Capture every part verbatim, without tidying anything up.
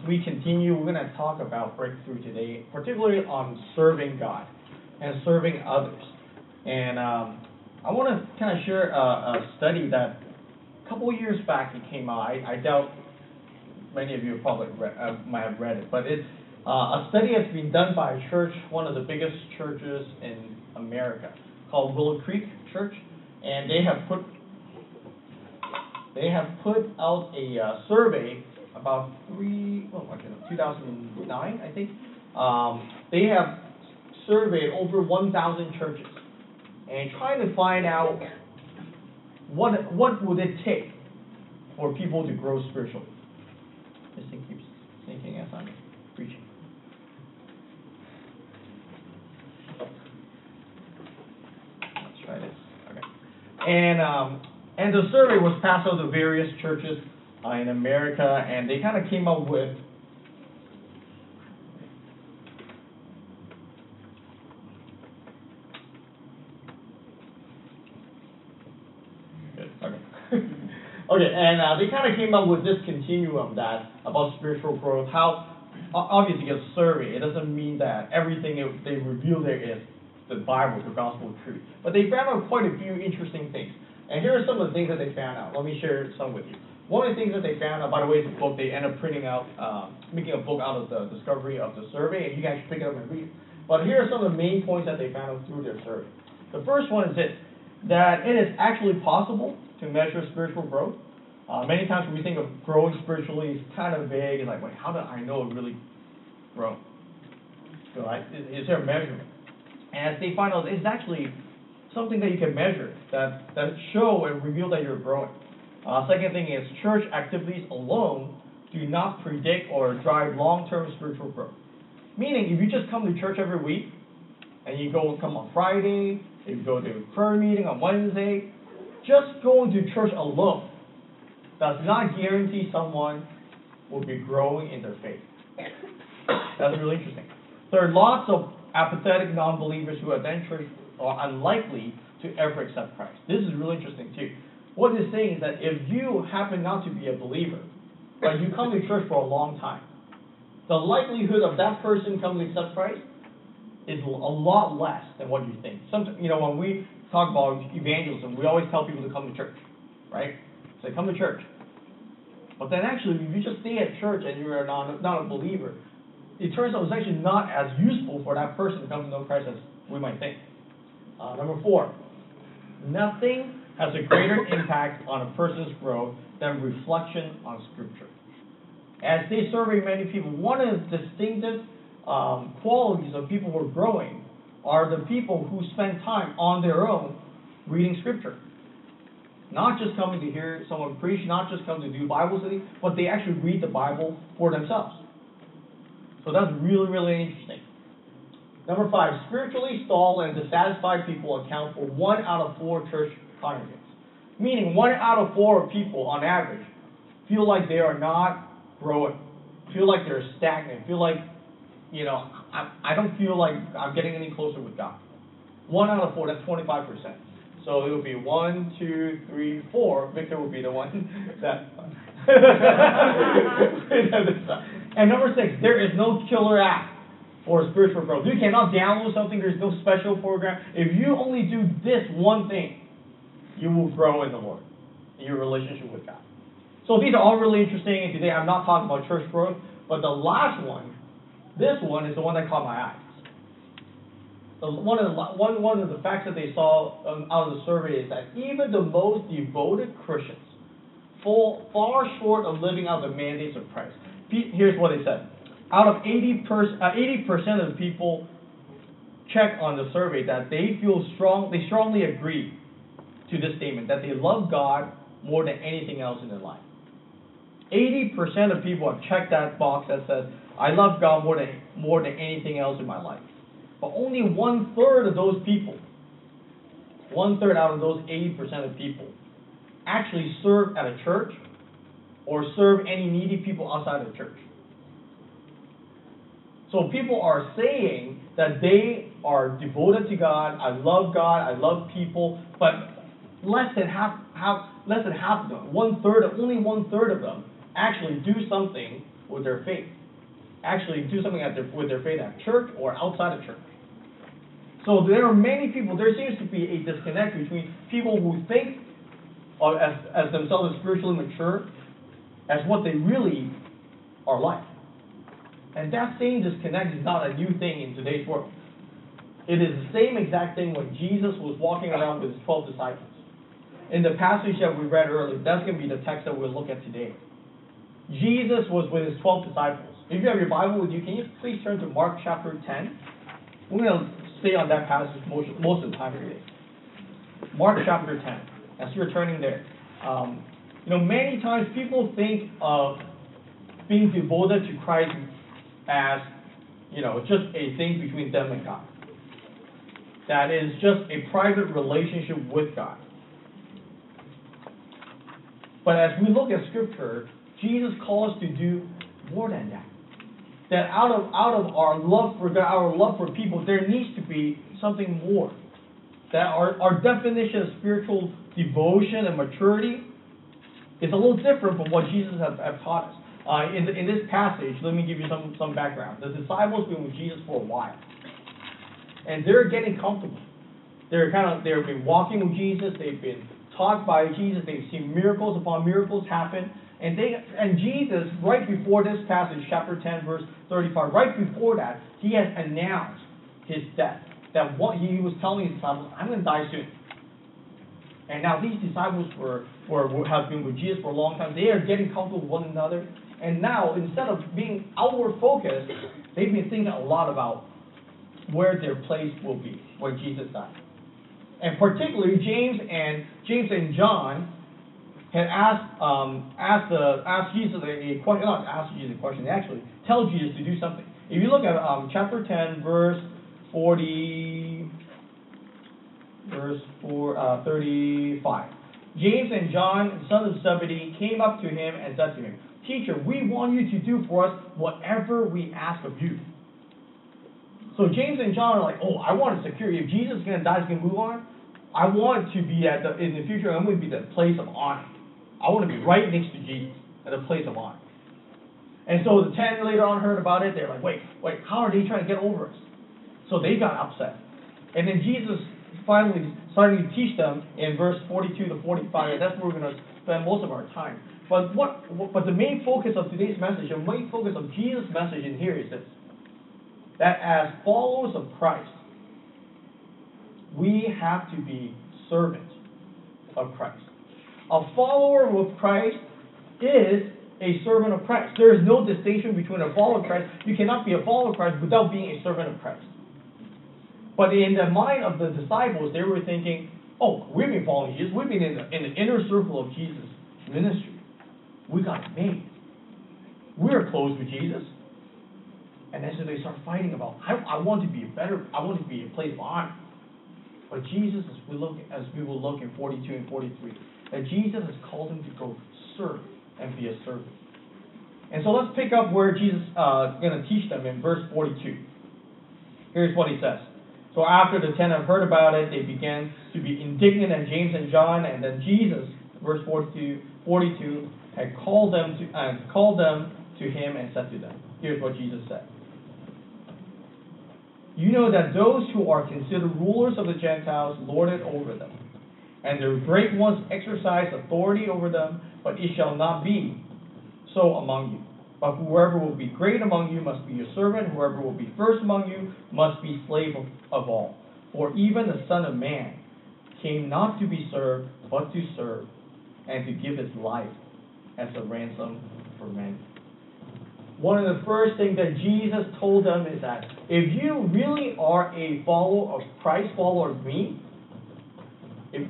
we continue, we're going to talk about breakthrough today, particularly on serving God and serving others. And um, I want to kind of share a, a study that a couple of years back it came out. I, I doubt many of you probably read, uh, might have read it, but it's uh, a study that's been done by a church, one of the biggest churches in America, called Willow Creek Church, and they have put they have put out a uh, survey about three, oh, okay, two thousand nine, I think. Um, they have surveyed over one thousand churches and trying to find out what what would it take for people to grow spiritually. This thing keeps thinking as I'm preaching. Let's try this. Okay. And um, and the survey was passed out to various churches uh, in America, and they kind of came up with okay. Okay, and uh, they kind of came up with this continuum that about spiritual growth. How obviously a survey, it doesn't mean that everything it, they reveal there is the Bible, the gospel truth. But they found out quite a few interesting things. And here are some of the things that they found out. Let me share some with you. One of the things that they found out, by the way, is a book. They end up printing out, uh, making a book out of the discovery of the survey, and you guys should pick it up and read it. But here are some of the main points that they found out through their survey. The first one is this, that it is actually possible to measure spiritual growth. Uh, many times when we think of growing spiritually, it's kind of vague. It's like, wait, how do I know it really grown? So, like, is, is there a measurement? And as they find out, it's actually something that you can measure, that, that show and reveal that you're growing. Uh, second thing is, church activities alone do not predict or drive long-term spiritual growth. Meaning, if you just come to church every week, and you go come on Friday, you go to prayer meeting on Wednesday, just going to church alone does not guarantee someone will be growing in their faith. That's really interesting. There are lots of apathetic non-believers who attend church are unlikely to ever accept Christ. This is really interesting too. What it's saying is that if you happen not to be a believer, but you come to church for a long time, the likelihood of that person coming to accept Christ is a lot less than what you think. Sometimes, you know, when we talk about evangelism, we always tell people to come to church, right? Say, come to church. But then actually, if you just stay at church and you're not, not a believer, it turns out it's actually not as useful for that person to come to know Christ as we might think. Uh, number four, nothing has a greater impact on a person's growth than reflection on Scripture. As they survey many people, one of the distinctive um, qualities of people who are growing are the people who spend time on their own reading Scripture. Not just coming to hear someone preach, not just come to do Bible study, but they actually read the Bible for themselves. So that's really, really interesting. Number five, spiritually stalled and dissatisfied people account for one out of four church congregants. Meaning one out of four people, on average, feel like they are not growing, feel like they're stagnant, feel like, you know, I, I don't feel like I'm getting any closer with God. One out of four, that's twenty-five percent. So it would be one, two, three, four. Victor would be the one that... And number six, there is no killer app for spiritual growth. You cannot download something. There's no special program. If you only do this one thing, you will grow in the Lord, in your relationship with God. So these are all really interesting. And today I'm not talking about church growth, but the last one, this one is the one that caught my eyes. The, one, of the, one, one of the facts that they saw um, out of the survey is that even the most devoted Christians fall far short of living out the mandates of Christ. Here's what they said. Out of eighty percent, uh, eighty percent of the people check on the survey that they feel strong, they strongly agree to this statement, that they love God more than anything else in their life. eighty percent of people have checked that box that says, I love God more than, more than anything else in my life. But only one third of those people, one third out of those eighty percent of people, actually serve at a church or serve any needy people outside of the church. So people are saying that they are devoted to God, I love God, I love people, but less than half, half less than half of them, one third, only one third of them, actually do something with their faith. actually do something at their, with their faith at church or outside of church. So there are many people, there seems to be a disconnect between people who think of as, as themselves as spiritually mature as what they really are like. And that same disconnect is not a new thing in today's world. It is the same exact thing when Jesus was walking around with his twelve disciples. In the passage that we read earlier, that's going to be the text that we'll look at today. Jesus was with his twelve disciples. If you have your Bible with you, can you please turn to Mark chapter ten? We're going to stay on that passage most, most of the time today. Mark chapter ten. As you're turning there, um, you know, many times people think of being devoted to Christ as, you know, just a thing between them and God. That is just a private relationship with God. But as we look at Scripture, Jesus calls us to do more than that. That out of out of our love for God, our love for people, there needs to be something more. That our, our definition of spiritual devotion and maturity is a little different from what Jesus has, has taught us. Uh, in, the, in this passage, let me give you some, some background. The disciples have been with Jesus for a while. And they're getting comfortable. They're kind of, they've been walking with Jesus. They've been taught by Jesus. They've seen miracles upon miracles happen. And they and Jesus, right before this passage, chapter ten, verse thirty-five, right before that, he has announced his death. That what he was telling his disciples, I'm going to die soon. And now these disciples were, were have been with Jesus for a long time. They are getting comfortable with one another. And now, instead of being outward focused, they've been thinking a lot about where their place will be when Jesus died. And particularly James and James and John had asked um, asked uh, asked Jesus a, a question. Not asked Jesus a question. They actually tell Jesus to do something. If you look at um, chapter ten, verse forty, verse four, uh, thirty-five. James and John, sons of Zebedee, came up to him and said to him, "Teacher, we want you to do for us whatever we ask of you." So James and John are like, "Oh, I want security. If Jesus is going to die, he's going to move on. I want to be at the in the future. I'm going to be the place of honor. I want to be right next to Jesus at a place of honor." And so the ten later on heard about it. They're like, "Wait, wait, how are they trying to get over us?" So they got upset. And then Jesus finally started to teach them in verse forty-two to forty-five. And that's where we're going to spend most of our time. But what? But the main focus of today's message, the main focus of Jesus' message in here is this: that as followers of Christ, we have to be servants of Christ. A follower of Christ is a servant of Christ. There is no distinction between a follower of Christ. You cannot be a follower of Christ without being a servant of Christ. But in the mind of the disciples, they were thinking, "Oh, we've been following Jesus. We've been in the, in the inner circle of Jesus' ministry. We got it made. We're close with Jesus." And then so they start fighting about, I, I want to be a better, I want to be a place of honor. But Jesus, as we look, as we will look in forty-two and forty-three, that Jesus has called them to go serve and be a servant. And so let's pick up where Jesus uh, is going to teach them in verse forty-two. Here's what he says. So after the ten have heard about it, they began to be indignant at James and John, and then Jesus, verse forty-two, forty-two, had called them to uh, called them to him and said to them. Here's what Jesus said. "You know that those who are considered rulers of the Gentiles lord it over them, and their great ones exercise authority over them, but it shall not be so among you. But whoever will be great among you must be your servant, whoever will be first among you must be slave of, of all. For even the Son of Man came not to be served, but to serve, and to give his life as a ransom for many." One of the first things that Jesus told them is that if you really are a follower of Christ, follower of me, if,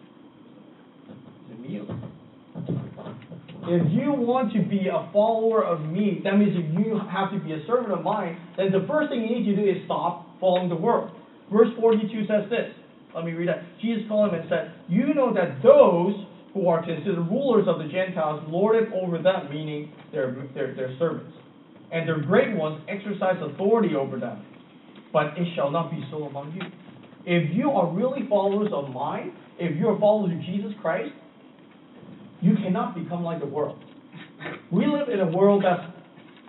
if you want to be a follower of me, that means if you have to be a servant of mine, then the first thing you need to do is stop following the world. Verse forty-two says this. Let me read that. Jesus called him and said, "You know that those who are considered rulers of the Gentiles lord it over them," meaning their, their, their servants, "and their great ones exercise authority over them. But it shall not be so among you. If you are really followers of mine, if you are followers of Jesus Christ, you cannot become like the world." We live in a world that's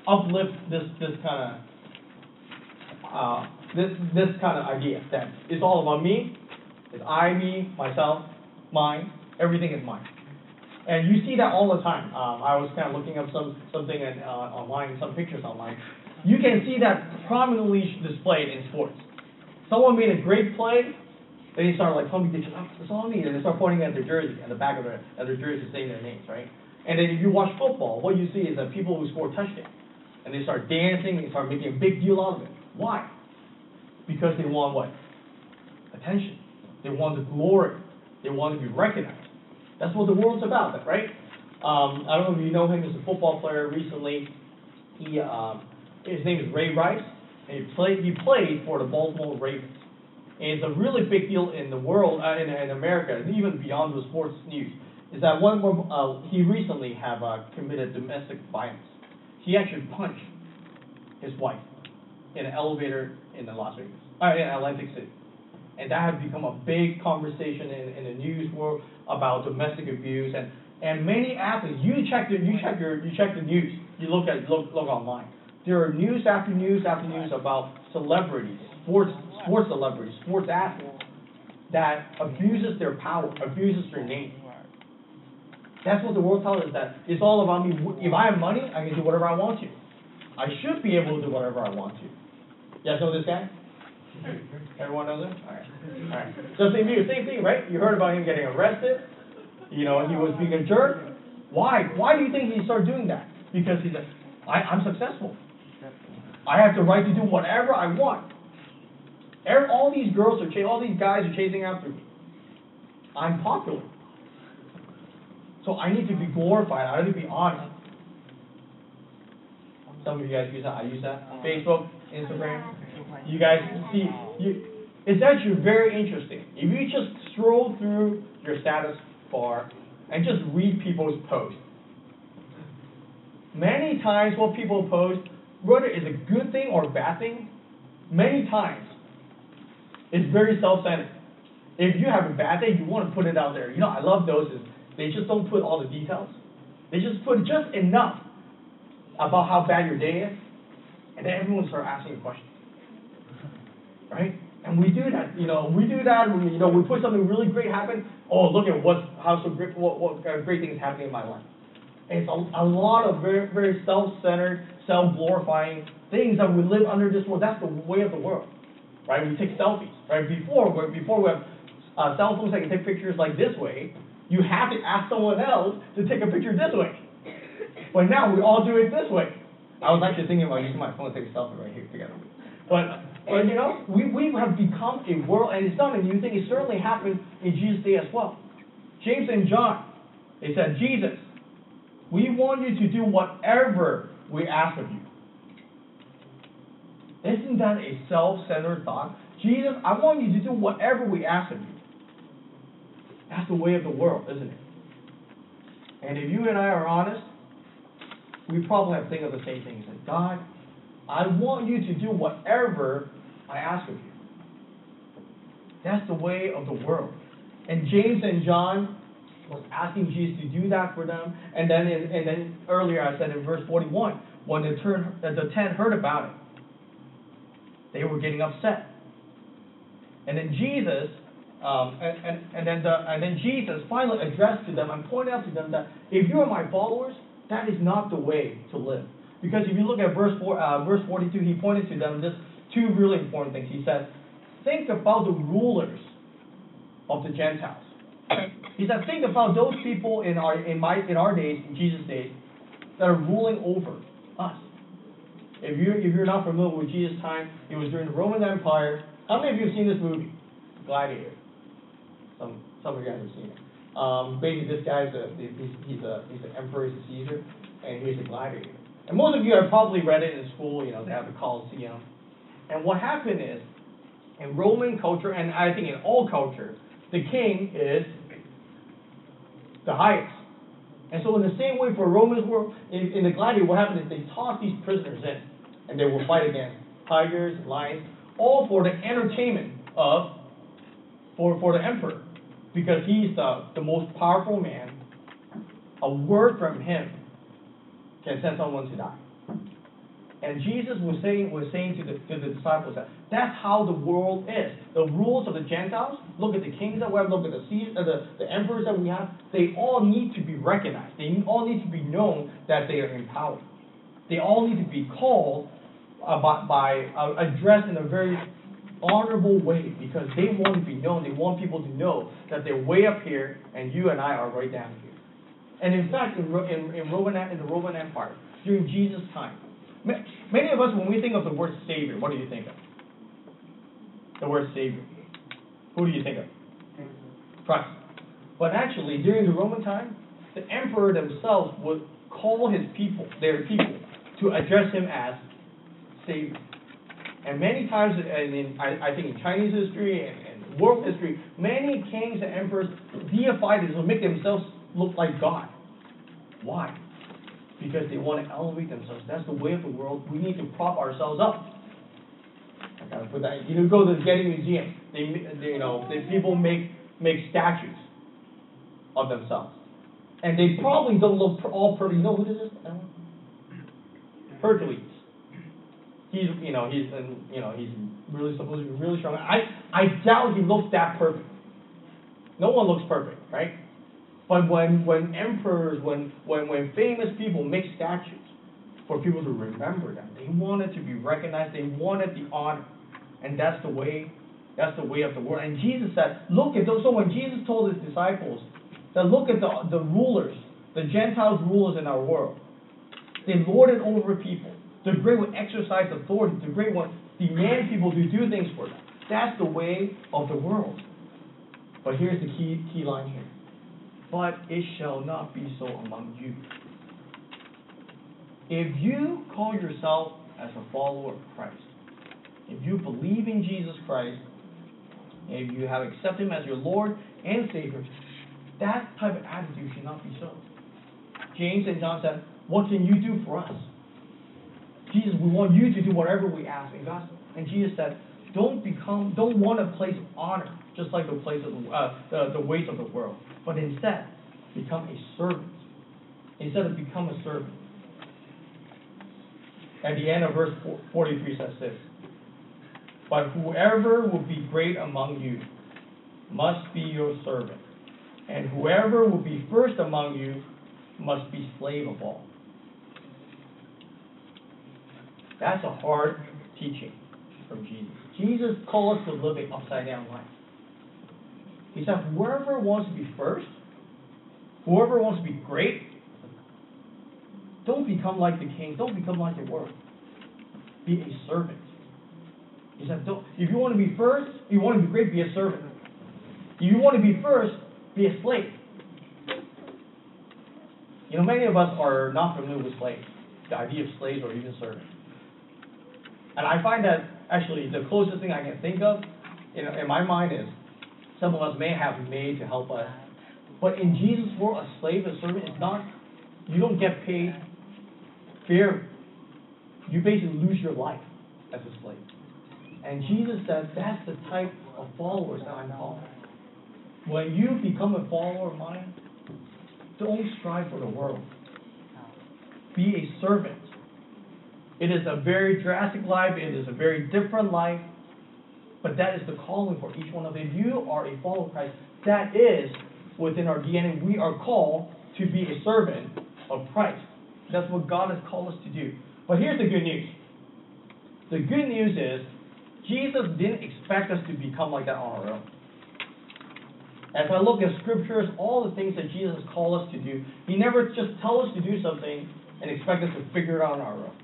uplift this this kind of uh, this this kind of idea that it's all about me, it's I, me, myself, mine, everything is mine. And you see that all the time. Um, I was kind of looking up some something in, uh, online, some pictures online. You can see that prominently displayed in sports. Someone made a great play, then they start like pumping pictures. Oh, it's all me, and they start pointing at their jersey, at the back of their at their jersey, saying their names, right? And then if you watch football, what you see is that people who score touchdowns, and they start dancing, they start making a big deal out of it. Why? Because they want what? Attention. They want the glory. They want to be recognized. That's what the world's about, right? Um, I don't know if you know him. He's a football player recently. He, um, his name is Ray Rice, and he played. He played for the Baltimore Ravens, and it's a really big deal in the world, uh, in, in America, and even beyond the sports news. Is that one? Uh, he recently have uh, committed domestic violence. He actually punched his wife in an elevator in the Las Vegas, uh, in Atlantic City. And that has become a big conversation in, in the news world about domestic abuse, and, and many athletes. You check the you check your you check the news. You look at look look online. There are news after news after news about celebrities, sports sports celebrities, sports athletes that abuses their power, abuses their name. That's what the world tells us. That it's all about me. If I have money, I can do whatever I want to. I should be able to do whatever I want to. You guys know this guy? Everyone knows him? All right. All right. So same thing, same thing, right? You heard about him getting arrested. You know, he was being a jerk. Why? Why do you think he started doing that? Because he's like, I, I'm successful. I have the right to do whatever I want. Every, all these girls are, ch- all these guys are chasing after me. I'm popular. So I need to be glorified. I need to be honored. Some of you guys use that. I use that. Facebook, Instagram. You guys see, you, it's actually very interesting. If you just scroll through your status bar and just read people's posts, many times what people post, whether it's a good thing or a bad thing, many times it's very self-centered. If you have a bad day, you want to put it out there. You know, I love those. Is they just don't put all the details. They just put just enough about how bad your day is, and then everyone starts asking you questions. Right? And we do that, you know, we do that, we, you know, we put something really great happen, oh, look at what's, how so great, what, what uh, great things happening in my life. And it's a, a lot of very, very self-centered, self-glorifying things that we live under this world. That's the way of the world, right? We take selfies, right? Before, before we have uh, cell phones that can take pictures like this way, you have to ask someone else to take a picture this way. But now we all do it this way. I was actually thinking about using my phone to take a selfie right here together. But, but you know, we, we have become a world, and it's not a new thing. It certainly happened in Jesus' day as well. James and John, they said, Jesus, we want you to do whatever we ask of you. Isn't that a self-centered thought? Jesus, I want you to do whatever we ask of you. That's the way of the world, isn't it? And if you and I are honest, we probably have think of the same things. Like, God, I want you to do whatever I ask of you. That's the way of the world. And James and John was asking Jesus to do that for them. And then, in, and then earlier I said in verse forty-one, when the, turn, the ten heard about it, they were getting upset. And then Jesus, um, and, and, and then the, and then Jesus finally addressed to them and pointed out to them that if you are my followers, that is not the way to live. Because if you look at verse four, uh, verse forty-two, he pointed to them just two really important things. He said, think about the rulers of the Gentiles. He said, think about those people in our in my in our days, in Jesus' days, that are ruling over us. If you if you're not familiar with Jesus' time, it was during the Roman Empire. How many of you have seen this movie, Gladiator? Some some of you guys have seen it. Um, basically, this guy's a he's he's a he's an emperor, he's a Caesar, and he's a gladiator. And most of you have probably read it in school. You know, they have the Colosseum. And what happened is, in Roman culture, and I think in all cultures, the king is the highest. And so in the same way for Romans were, in, in the gladiator, what happened is they tossed these prisoners in, and they would fight against tigers, lions, all for the entertainment of, for, for the emperor. Because he's the, the most powerful man. A word from him can send someone to die. And Jesus was saying was saying to the to the disciples that that's how the world is. The rules of the Gentiles. Look at the kings that we have. Look at the uh, the the emperors that we have. They all need to be recognized. They all need to be known that they are in power. They all need to be called uh, by, by uh, addressed in a very honorable way because they want to be known. They want people to know that they're way up here and you and I are right down here. And in fact, in in, in Roman in the Roman Empire during Jesus' time. Many of us, when we think of the word Savior, what do you think of? The word Savior. Who do you think of? Christ. But actually, during the Roman time, the emperor themselves would call his people, their people, to address him as Savior. And many times, and in, I, I think in Chinese history and, and world history, many kings and emperors deified this will make themselves look like God. Why? Because they want to elevate themselves. That's the way of the world. We need to prop ourselves up. I gotta put that. You know, go to the Getty Museum. They, they you know, they, people make make statues of themselves, and they probably don't look all perfect. You know who this is? Hercules. He's, you know, he's, you know, he's really supposed to be really strong. I, I doubt he looks that perfect. No one looks perfect, right? But when, when emperors, when, when, when famous people make statues for people to remember them, they want it to be recognized, they wanted the honor. And that's the way, that's the way of the world. And Jesus said, look at those. So when Jesus told his disciples that look at the, the rulers, the Gentiles rulers in our world, they lord it over people. The great would exercise authority. The great would demand people to do things for them. That's the way of the world. But here's the key key line here. But it shall not be so among you. If you call yourself as a follower of Christ, if you believe in Jesus Christ, if you have accepted Him as your Lord and Savior, that type of attitude should not be so. James and John said, what can you do for us? Jesus, we want you to do whatever we ask. And God, and Jesus said, don't become, don't want a place of honor, just like the place of the, uh, the, the ways of the world. But instead, become a servant. Instead of become a servant. At the end of verse forty-three says this, but whoever will be great among you must be your servant, and whoever will be first among you must be slave of all. That's a hard teaching from Jesus. Jesus called us to live an upside-down life. He said, whoever wants to be first, whoever wants to be great, don't become like the king. Don't become like the world. Be a servant. He said, don't, if you want to be first, you want to be great, be a servant. If you want to be first, be a slave. You know, many of us are not familiar with slaves, the idea of slaves or even servants. And I find that actually the closest thing I can think of in, in my mind is some of us may have made to help us. But in Jesus' world, a slave, a servant is not, you don't get paid fair. You basically lose your life as a slave. And Jesus said, that's the type of followers that I'm calling. When you become a follower of mine, don't strive for the world. Be a servant. It is a very drastic life. It is a very different life. But that is the calling for each one of us. If you are a follower of Christ, that is within our D N A. We are called to be a servant of Christ. That's what God has called us to do. But here's the good news. The good news is Jesus didn't expect us to become like that on our own. As I look at scriptures, all the things that Jesus called us to do, He never just tells us to do something and expect us to figure it out on our own.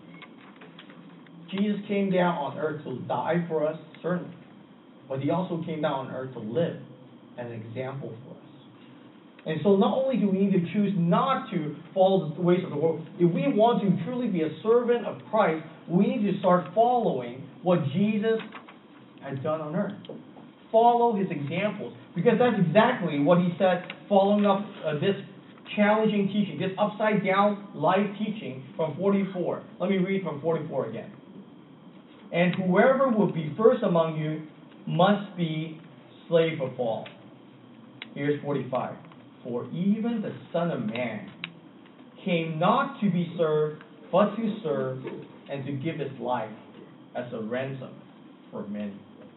Jesus came down on earth to die for us, certainly. But He also came down on earth to live as an example for us. And so not only do we need to choose not to follow the ways of the world, if we want to truly be a servant of Christ, we need to start following what Jesus had done on earth. Follow His examples. Because that's exactly what He said following up uh, this challenging teaching, this upside-down life teaching from forty-four. Let me read from forty-four again. And whoever will be first among you must be slave of all. Here's forty-five. For even the Son of Man came not to be served, but to serve and to give his life as a ransom for many.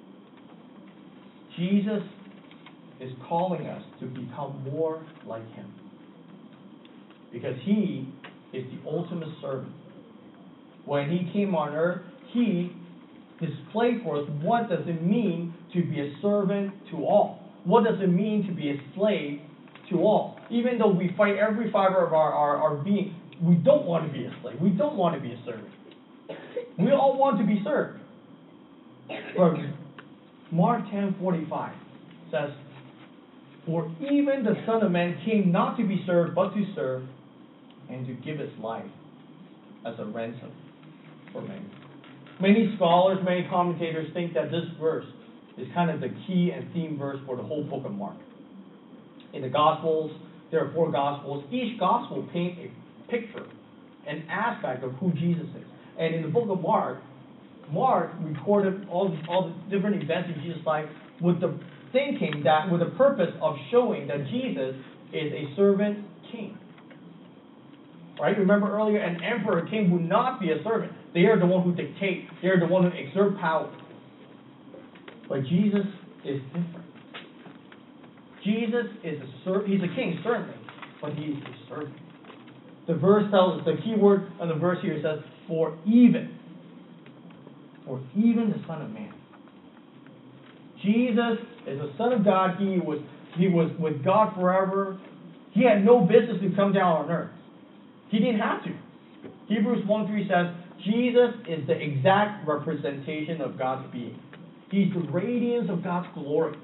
Jesus is calling us to become more like him, because he is the ultimate servant. When he came on earth, he displayed for us what does it mean to be a servant to all. What does it mean to be a slave to all? Even though we fight every fiber of our, our, our being, we don't want to be a slave. We don't want to be a servant. We all want to be served. But Mark ten forty-five says, "For even the Son of Man came not to be served, but to serve, and to give his life as a ransom for many." Many scholars, many commentators think that this verse is kind of the key and theme verse for the whole book of Mark. In the Gospels, there are four Gospels. Each Gospel paints a picture, an aspect of who Jesus is. And in the book of Mark, Mark recorded all, all the different events in Jesus' life with the thinking that, with the purpose of showing that Jesus is a servant king. Right? Remember earlier, an emperor king would not be a servant. They are the one who dictate. They are the one who exert power. But Jesus is different. Jesus is a ser- he's a king, certainly, but he is a servant. The verse tells us, the key word on the verse here says, "For even." For even the Son of Man. Jesus is the Son of God. He was, he was with God forever. He had no business to come down on earth. He didn't have to. Hebrews one three says, Jesus is the exact representation of God's being. He's the radiance of God's glory.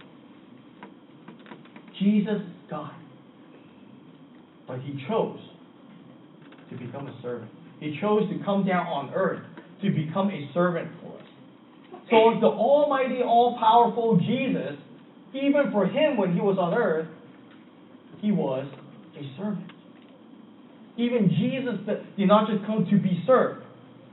Jesus is God. But he chose to become a servant. He chose to come down on earth to become a servant for us. So the almighty, all-powerful Jesus, even for him when he was on earth, he was a servant. Even Jesus did not just come to be served.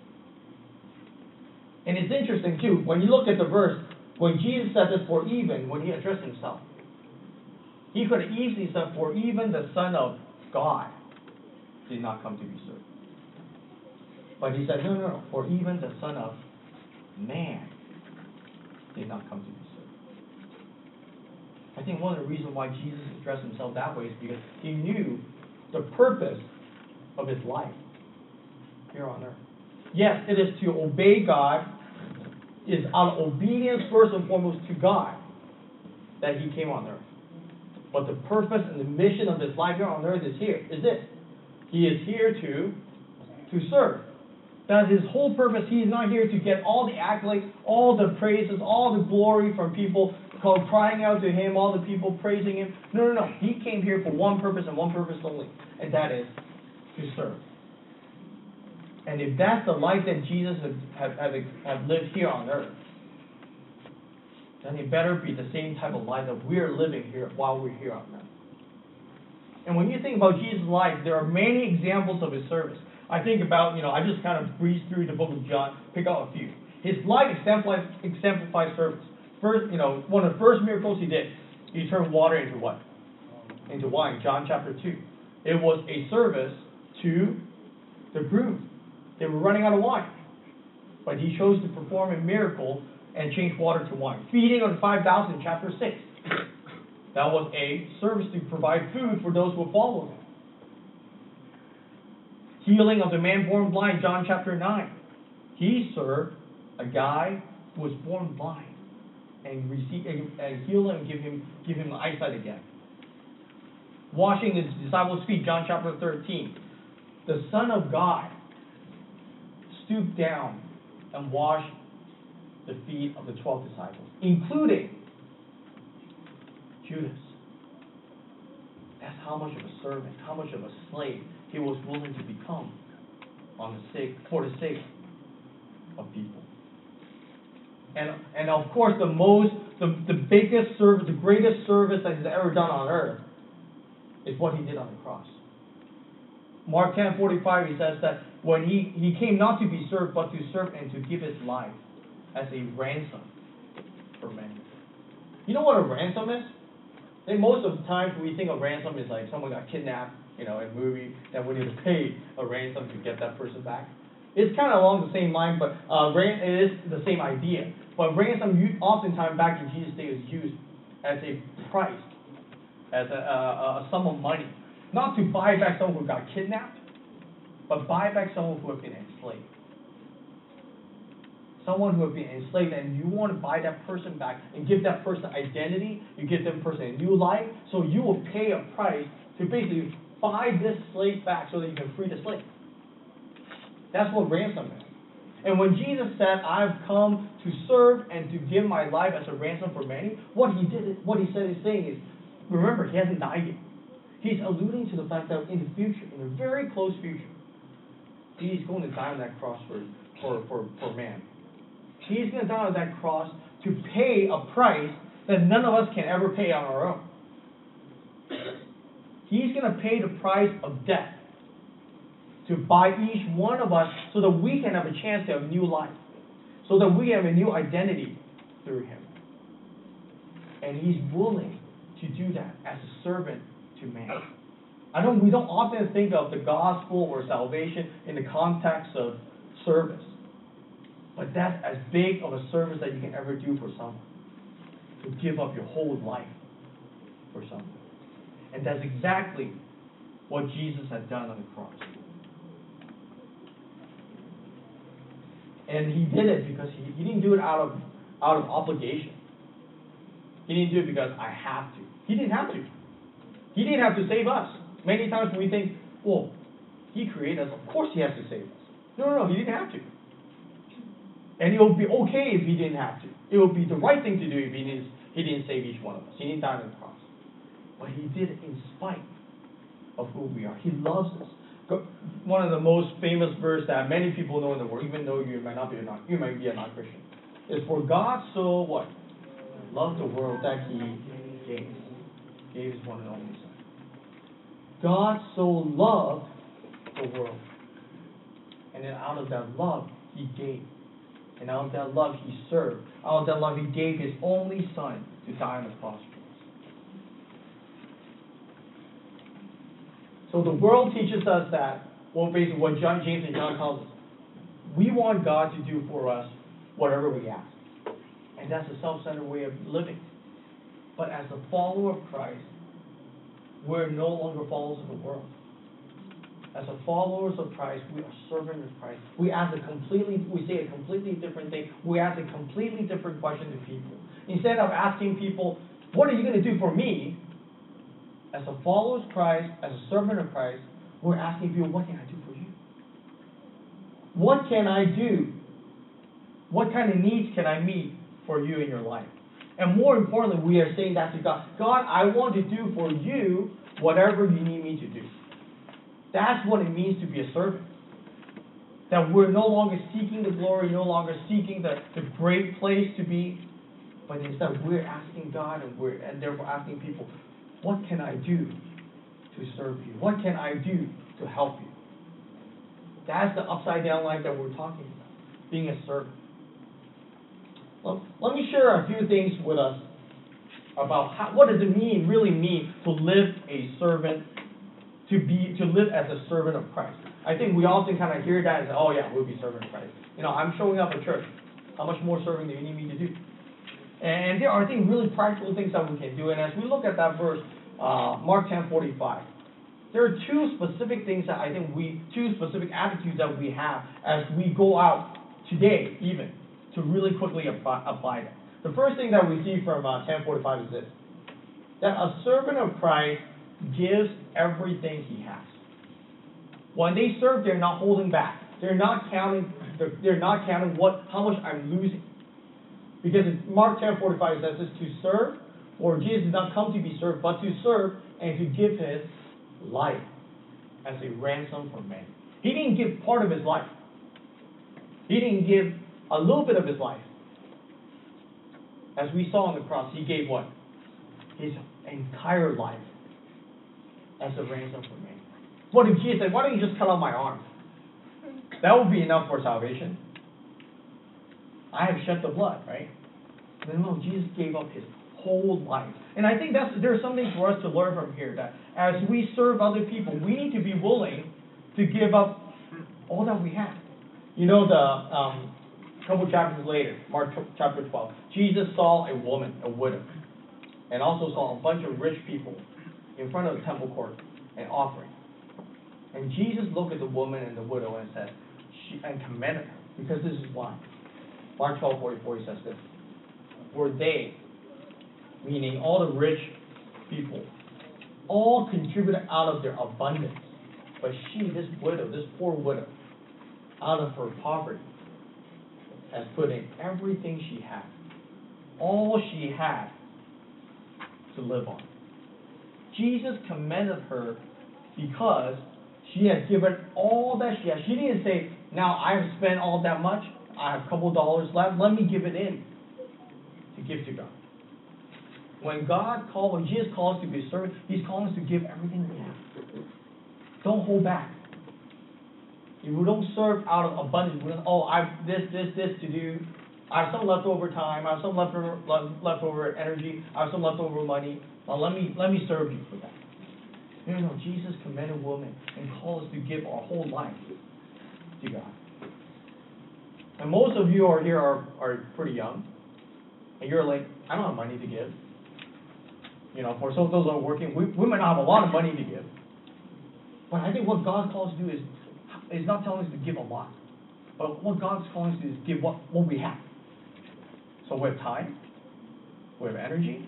And it's interesting too, when you look at the verse, when Jesus said this, "For even," when he addressed himself, he could have easily said, "For even the Son of God did not come to be served." But he said, no, no, no, "For even the Son of Man did not come to be served." I think one of the reasons why Jesus addressed himself that way is because he knew the purpose of his life here on earth. Yes, it is to obey God, is out of obedience first and foremost to God that he came on earth. But the purpose and the mission of his life here on earth is here, is this. He is here to, to serve. That's his whole purpose. He is not here to get all the accolades, all the praises, all the glory from people called crying out to him, all the people praising him. No, no, no. He came here for one purpose and one purpose only, and that is to serve. And if that's the life that Jesus have, have, have lived here on earth, then it better be the same type of life that we're living here while we're here on earth. And when you think about Jesus' life, there are many examples of his service. I think about, you know, I just kind of breezed through the book of John, pick out a few. His life exemplifies, exemplifies service. First, you know, one of the first miracles he did, he turned water into what? Into wine, John chapter two. It was a service to the groom. They were running out of wine. But he chose to perform a miracle and change water to wine. Feeding of the five thousand, chapter six. That was a service to provide food for those who would follow him. Healing of the man born blind, John chapter nine. He served a guy who was born blind and receive and, and heal him and give him give him eyesight again. Washing the disciples' feet, John chapter thirteen. The Son of God stooped down and washed the feet of the twelve disciples, including Judas. That's how much of a servant, how much of a slave he was willing to become on the sake, for the sake of people. And and of course, the most, the, the biggest service, the greatest service that he's ever done on earth is what he did on the cross. Mark ten forty-five, he says that when he, he came not to be served, but to serve and to give his life as a ransom for many. You know what a ransom is? I think most of the time we think of ransom is like someone got kidnapped you know, in a movie, that we need to pay a ransom to get that person back. It's kind of along the same line, but uh, ran- it is the same idea. But ransom, u- oftentimes back in Jesus' day, is used as a price, as a, a, a sum of money, not to buy back someone who got kidnapped, but buy back someone who has been enslaved. Someone who has been enslaved, and you want to buy that person back and give that person identity, you give that person a new life, so you will pay a price to basically buy this slave back so that you can free the slave. That's what ransom is. And when Jesus said, "I've come to serve and to give my life as a ransom for many," what he did, what he said is saying is, remember, he hasn't died yet. He's alluding to the fact that in the future, in a very close future, he's going to die on that cross for, for, for, for man. He's going to die on that cross to pay a price that none of us can ever pay on our own. He's going to pay the price of death to buy each one of us so that we can have a chance to have new life, so that we have a new identity through him. And he's willing to do that as a servant to man. I don't, we don't often think of the gospel or salvation in the context of service. But that's as big of a service that you can ever do for someone. To give up your whole life for someone. And that's exactly what Jesus had done on the cross. And he did it because he, he didn't do it out of out of obligation. He didn't do it because I have to. He didn't have to. He didn't have to save us. Many times we think, well, he created us, of course he has to save us. No, no, no, he didn't have to. And it would be okay if he didn't have to. It would be the right thing to do if he didn't, he didn't save each one of us. He didn't die on the cross. But he did it in spite of who we are. He loves us. One of the most famous verses that many people know in the world, even though you might not be a non, you might be a non-Christian, is, "For God so what? Loved the world that he gave. Gave his one and only Son." God so loved the world. And then out of that love, he gave. And out of that love, he served. Out of that love, he gave his only Son to die on the cross for us. So the world teaches us that, well, basically what John, James and John tells us, we want God to do for us whatever we ask. And that's a self-centered way of living. But as a follower of Christ, we're no longer followers of the world. As a followers of Christ, we are servants of Christ. We ask a completely, we say a completely different thing. We ask a completely different question to people. Instead of asking people, what are you going to do for me? As a follower of Christ, as a servant of Christ, we're asking people, what can I do for you? What can I do? What kind of needs can I meet for you in your life? And more importantly, we are saying that to God. God, I want to do for you whatever you need me to do. That's what it means to be a servant. That we're no longer seeking the glory, no longer seeking the, the great place to be, but instead we're asking God and we're and therefore asking people, what can I do to serve you? What can I do to help you? That's the upside down life that we're talking about, being a servant. Well, let me share a few things with us about how, what does it mean, really mean, to live a servant, to be, to live as a servant of Christ. I think we often kind of hear that and say, oh yeah, we'll be servant of Christ. You know, I'm showing up at church. How much more serving do you need me to do? And there are, I think, really practical things that we can do. And as we look at that verse, uh, Mark ten forty-five, there are two specific things that I think we, two specific attitudes that we have as we go out today, even, to really quickly apply, apply that. The first thing that we see from uh, ten forty-five is this: that a servant of Christ gives everything he has. When they serve, they're not holding back. They're not counting. They're, they're not counting what how much I'm losing. Because in Mark ten forty-five says this: to serve, or Jesus did not come to be served, but to serve and to give his life as a ransom for many. He didn't give part of his life. He didn't give a little bit of his life. As we saw on the cross, he gave what? His entire life as a ransom for many. What did Jesus say? Why don't you just cut off my arm? That would be enough for salvation. I have shed the blood, right? No, no, Jesus gave up his whole life. And I think that's there's something for us to learn from here, that as we serve other people, we need to be willing to give up all that we have. You know, the um, couple chapters later, Mark chapter twelve, Jesus saw a woman, a widow, and also saw a bunch of rich people in front of the temple court and offering. And Jesus looked at the woman and the widow and said, she, and commended her, because this is why. Mark twelve forty-four, he says this: for they, meaning all the rich people, all contributed out of their abundance. But she, this widow, this poor widow, out of her poverty, has put in everything she had, all she had to live on. Jesus commended her because she had given all that she had. She didn't say, now I have spent all that much, I have a couple dollars left, let me give it in to give to God. When God called, when Jesus calls us to be a servant, He's calling us to give everything we have. Don't hold back. If we don't serve out of abundance, we don't, oh, I have this, this, this to do. I have some leftover time. I have some leftover leftover energy. I have some leftover money. Well, let me let me serve you for that. No, no, Jesus commended women and called us to give our whole life to God. And most of you are here are, are pretty young, and you're like, I don't have money to give. You know, for some of those who are working, we, we might not have a lot of money to give. But I think what God calls us to do is, is not telling us to give a lot. But what God's calling us to do is give what, what we have. So we have time, we have energy,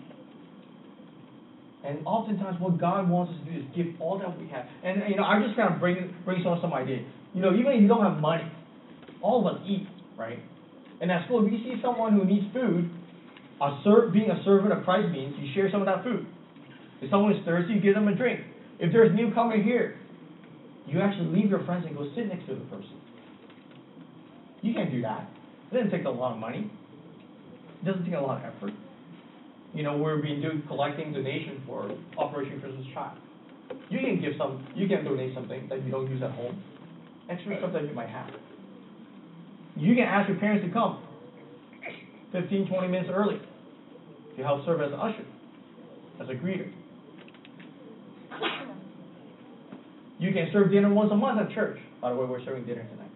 and oftentimes what God wants us to do is give all that we have. And, you know, I just kind of bring, bring some, some ideas. You know, even if you don't have money, all of us eat, right? And at school, if you see someone who needs food, a ser- being a servant of Christ means you share some of that food. If someone is thirsty, you give them a drink. If there's a newcomer here, you actually leave your friends and go sit next to the person. You can't do that. It doesn't take a lot of money. It doesn't take a lot of effort. You know, we're being doing collecting donations for Operation Christmas Child. You can give some, you can donate something that you don't use at home, extra stuff that you might have. You can ask your parents to come fifteen, twenty minutes early to help serve as an usher, as a greeter. You can serve dinner once a month at church. By the way, we're serving dinner tonight.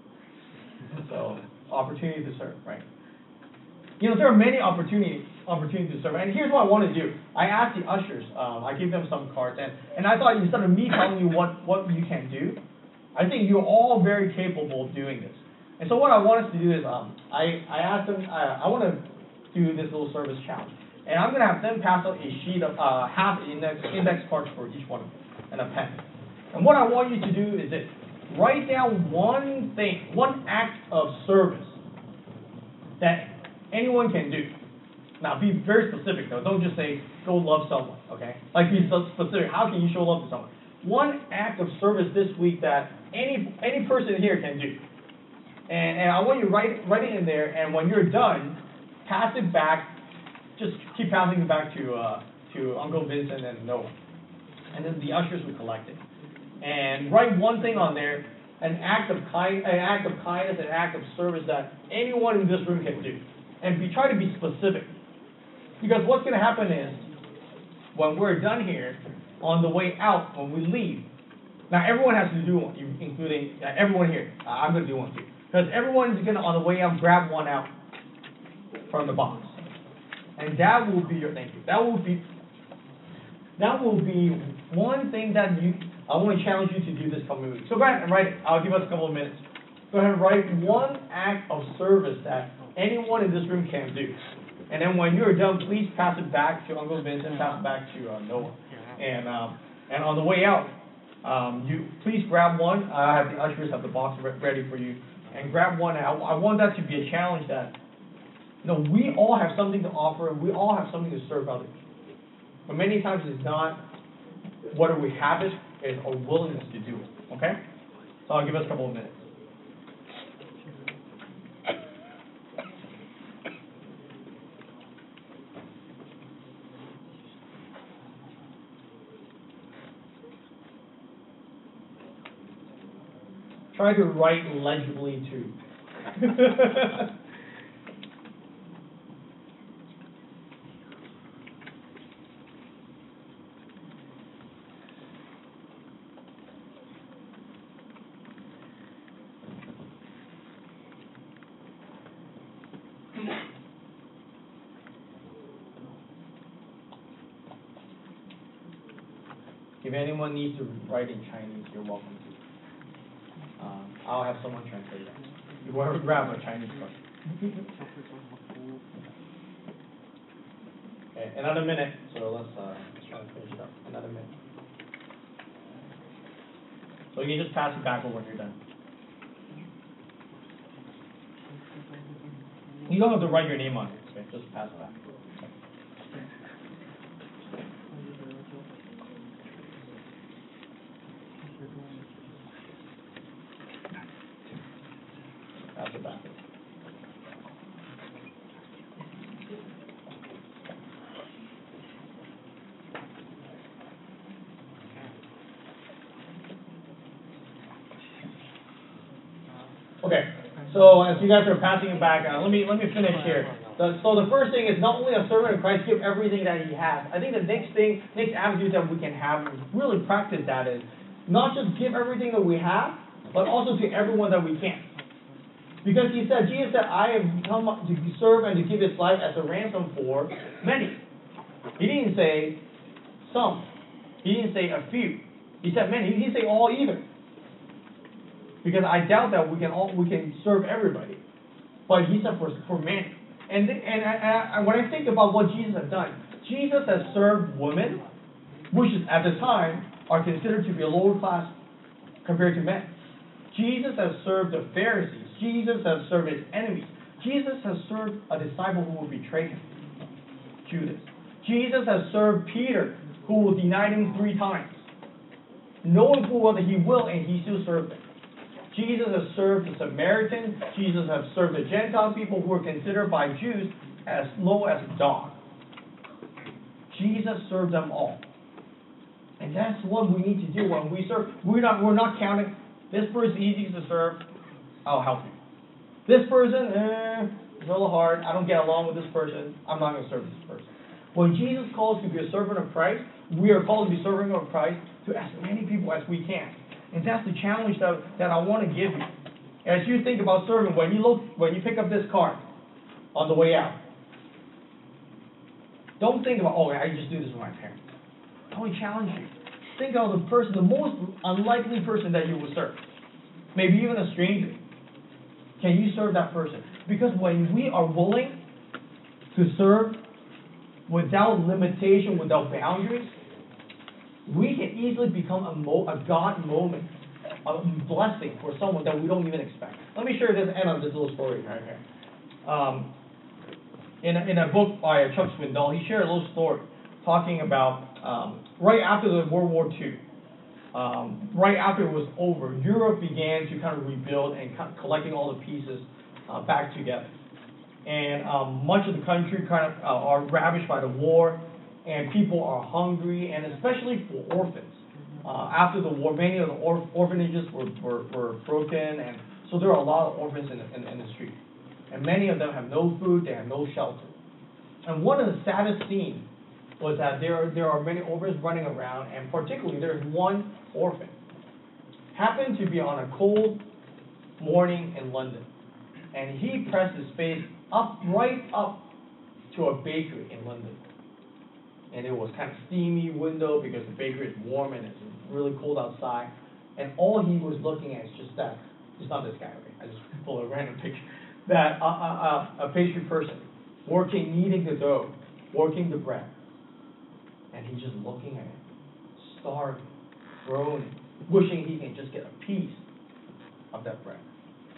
So, opportunity to serve, right? You know, there are many opportunities opportunities to serve. And here's what I want to do. I asked the ushers, um, I gave them some cards, and, and I thought instead of me telling you what, what you can do, I think you're all very capable of doing this. And so what I want us to do is, um, I, I asked them, I, I want to do this little service challenge. And I'm going to have them pass out a sheet of, uh, half index, index cards for each one of them, and a pen. And what I want you to do is this. Write down one thing, one act of service that anyone can do. Now, be very specific, though. Don't just say, go love someone, okay? Like, be so specific. How can you show love to someone? One act of service this week that any any person here can do. And, and I want you to write, write it in there, and when you're done, pass it back. Just keep passing it back to uh, to Uncle Vincent and Noah. And then the ushers will collect it. And write one thing on there, an act of kind, an act of kindness, an act of service that anyone in this room can do. And be try to be specific. Because what's going to happen is, when we're done here, on the way out, when we leave, now everyone has to do one, including uh, everyone here. Uh, I'm going to do one too. Because everyone is going to, on the way out, grab one out from the box. And that will be your thank you. That will be, that will be one thing that you, I want to challenge you to do this coming week. So go ahead and write it. I'll give us a couple of minutes. Go ahead and write one act of service that anyone in this room can do. And then when you're done, please pass it back to Uncle Vincent, pass it back to uh, Noah. And um, and on the way out, um, you please grab one. I have the ushers have the box re- ready for you. And grab one. I, I want that to be a challenge that, you know, we all have something to offer, and we all have something to serve others. But many times it's not whether we have it, it's our willingness to do it. Okay? So I'll give us a couple of minutes. Try to write legibly too. If anyone needs to write in Chinese, you're welcome to. Um, I'll have someone translate that. You want to grab a Chinese book. Okay, another minute, so let's, uh, let's try to finish it up. Another minute. So you can just pass it back when you're done. You don't have to write your name on it, okay? Just pass it back. Pass it back. Okay, so as you guys are passing it back, uh, let me let me finish here. The, so the first thing is not only a servant of Christ give everything that he has. I think the next thing, next attitude that we can have is really practice that is not just give everything that we have, but also to everyone that we can. Because he said, Jesus said, I have come to serve and to give his life as a ransom for many. He didn't say some. He didn't say a few. He said many. He didn't say all either. Because I doubt that we can all we can serve everybody, but he said for for many. And th- and I, I, when I think about what Jesus has done, Jesus has served women, which is, at the time are considered to be a lower class compared to men. Jesus has served the Pharisees. Jesus has served his enemies. Jesus has served a disciple who will betray him, Judas. Jesus has served Peter, who will deny him three times, knowing full well that he will, and he still served them. Jesus has served the Samaritans. Jesus has served the Gentile people who were considered by Jews as low as a dog. Jesus served them all. And that's what we need to do when we serve. We're not, we're not counting, this person easy to serve, I'll help you. This person, eh, it's a little hard, I don't get along with this person, I'm not going to serve this person. When Jesus calls to be a servant of Christ, we are called to be servant of Christ to as many people as we can. And that's the challenge that, that I want to give you. As you think about serving, when you look, when you pick up this card on the way out, don't think about, oh, I just do this with my parents. I want to challenge you. Think of the person, the most unlikely person that you will serve. Maybe even a stranger. Can you serve that person? Because when we are willing to serve without limitation, without boundaries, we can easily become a, mo- a God moment, a blessing for someone that we don't even expect. Let me share this end of this little story right here. Um, in, a, in a book by Chuck Swindoll, he shared a little story talking about um, right after the World War Two, um, right after it was over, Europe began to kind of rebuild and co- collecting all the pieces uh, back together. And um, much of the country kind of uh, are ravaged by the war, and people are hungry, and especially for orphans. Uh, after the war, many of the or- orphanages were, were, were broken, and so there are a lot of orphans in the, in, in the street. And many of them have no food, they have no shelter. And one of the saddest scenes was that there are, there are many orphans running around, and particularly there's one orphan. Happened to be on a cold morning in London, and he pressed his face up, right up to a bakery in London. And it was kind of steamy window because the bakery is warm and it's really cold outside. And all he was looking at is just that. It's not this guy, okay? I just pulled a random picture. That uh, uh, uh, a pastry person working, kneading the dough, working the bread. And he's just looking at it, starving, groaning, wishing he can just get a piece of that bread.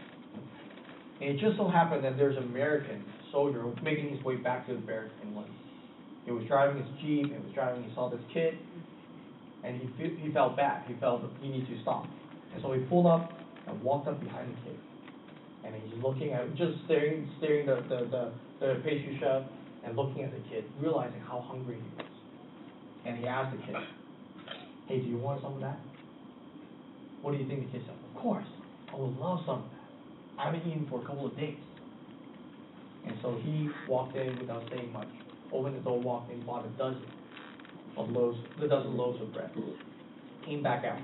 And it just so happened that there's an American soldier making his way back to the barracks in London. He was driving his Jeep, and was driving, he saw this kid, and he fe- he felt bad. He felt that he needs to stop. And so he pulled up and walked up behind the kid. And he's looking at, just staring, staring the, the, the, the pastry chef, and looking at the kid, realizing how hungry he was. And he asked the kid, hey, do you want some of that? What do you think the kid said? Of course, I would love some of that. I haven't eaten for a couple of days. And so he walked in without saying much. Opened the door, walked in, bought a dozen of loaves, a dozen loaves of bread. Came back out,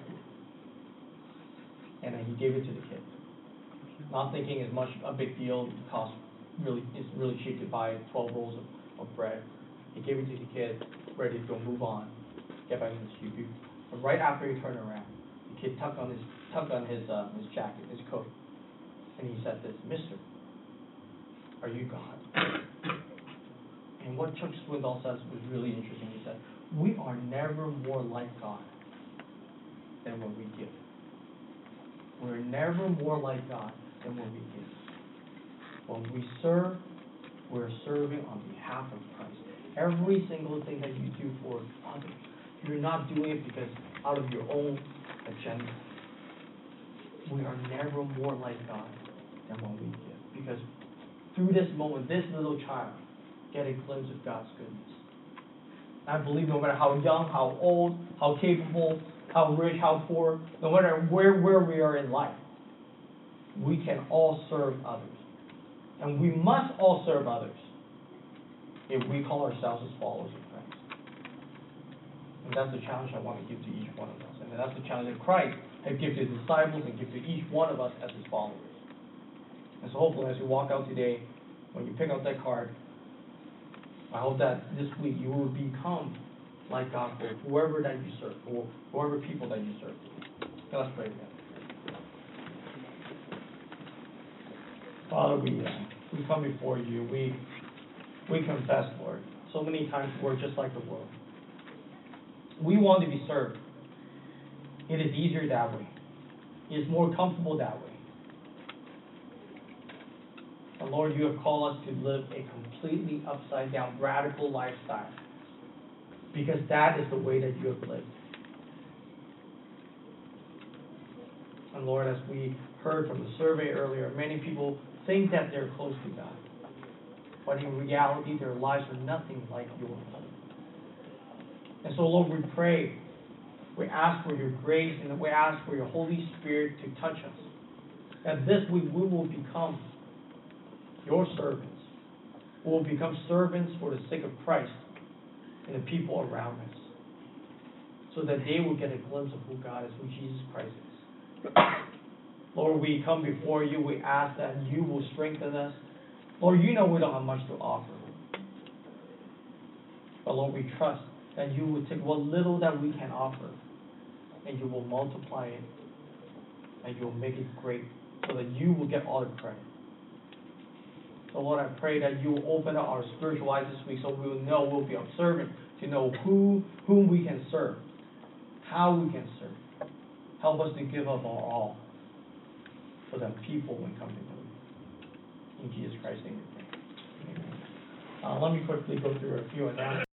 and then he gave it to the kid. Not thinking it's much a big deal. It costs really, it's really cheap to buy twelve rolls of, of bread. He gave it to the kid, ready to go move on, get back in the street. But right after he turned around, the kid tucked on his tucked on his uh, his jacket, his coat, and he said this, "Mister, are you God?" And what Chuck Swindoll says was really interesting. He said, "We are never more like God than when we give. We're never more like God than when we give. When we serve, we're serving on behalf of Christ. Every single thing that you do for others, you're not doing it because out of your own agenda. We are never more like God than when we give. Because through this moment, this little child get a glimpse of God's goodness. I believe no matter how young, how old, how capable, how rich, how poor, no matter where, where we are in life, we can all serve others. And we must all serve others if we call ourselves as followers of Christ. And that's the challenge I want to give to each one of us. And that's the challenge that Christ had given to his disciples and given to each one of us as his followers. And so hopefully as you walk out today, when you pick up that card, I hope that this week you will become like God for whoever that you serve, or whoever people that you serve. So let's pray together. Father, we uh, we come before you. We we confess, Lord. So many times we're just like the world. We want to be served. It is easier that way. It is more comfortable that way. And Lord, you have called us to live a completely upside down, radical lifestyle. Because that is the way that you have lived. And Lord, as we heard from the survey earlier, many people think that they're close to God. But in reality, their lives are nothing like yours. And so, Lord, we pray, we ask for your grace, and we ask for your Holy Spirit to touch us. That this week we will become your servants. We will become servants for the sake of Christ and the people around us, so that they will get a glimpse of who God is, who Jesus Christ is. Lord, we come before you. We ask that you will strengthen us. Lord, you know we don't have much to offer. But Lord, we trust that you will take what little that we can offer, and you will multiply it, and you will make it great, so that you will get all the credit. So Lord, I pray that you will open up our spiritual eyes this week, so we will know, we'll be observant to know who, whom we can serve, how we can serve. Help us to give up our all, so that people will come to know you. In Jesus Christ's name we pray. Amen. Uh, let me quickly go through a few announcements.